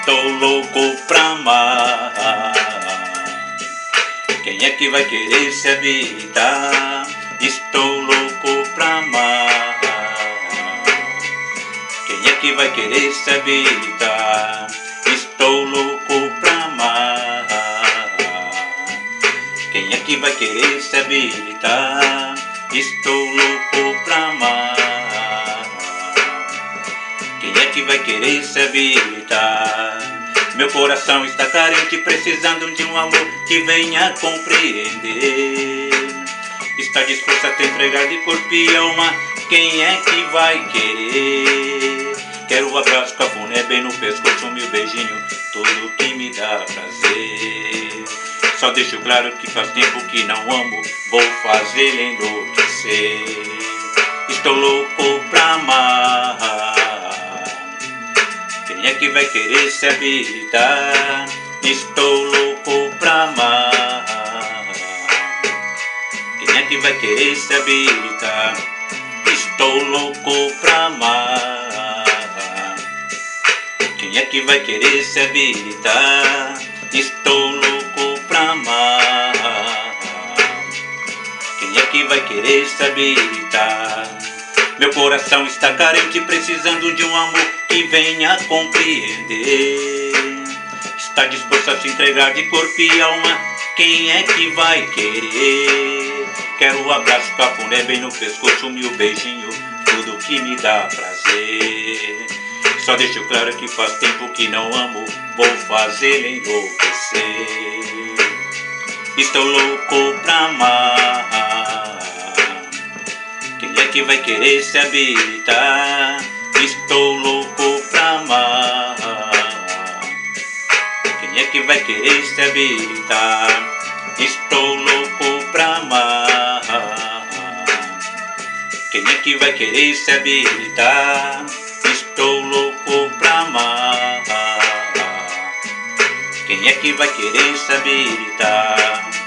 Estou louco pra amar. Quem é que vai querer se habilitar? Estou louco pra amar. Quem é que vai querer se habilitar? Estou louco pra amar. Quem é que vai querer se habilitar? Estou louco pra amar. Quem é que vai querer se habilitar? Meu coração está carente, precisando de um amor que venha compreender. Está disposto a te entregar de corpo e alma. Quem é que vai querer? Quero o abraço, cafuné bem no pescoço, meu beijinho, tudo que me dá prazer. Só deixo claro que faz tempo que não amo, vou fazê-lo enlouquecer. Estou louco pra amar. Quem é que vai querer se habilitar? Estou louco pra amar. Quem é que vai querer se habilitar? Estou louco pra amar. Quem é que vai querer se habilitar? Estou louco pra amar. Quem é que vai querer se habilitar? Meu coração está carente, precisando de um amor que venha compreender. Está disposto a se entregar de corpo e alma. Quem é que vai querer? Quero o abraço, cafuné bem no pescoço, meu beijinho, tudo que me dá prazer. Só deixo claro que faz tempo que não amo, vou fazê-lo enlouquecer. Estou louco pra amar. Quem é que vai querer se habilitar? Estou louco pra amar. Quem é que vai querer se habilitar? Estou louco pra amar. Quem é que vai querer se habilitar? Estou louco pra amar. Quem é que vai querer se habilitar?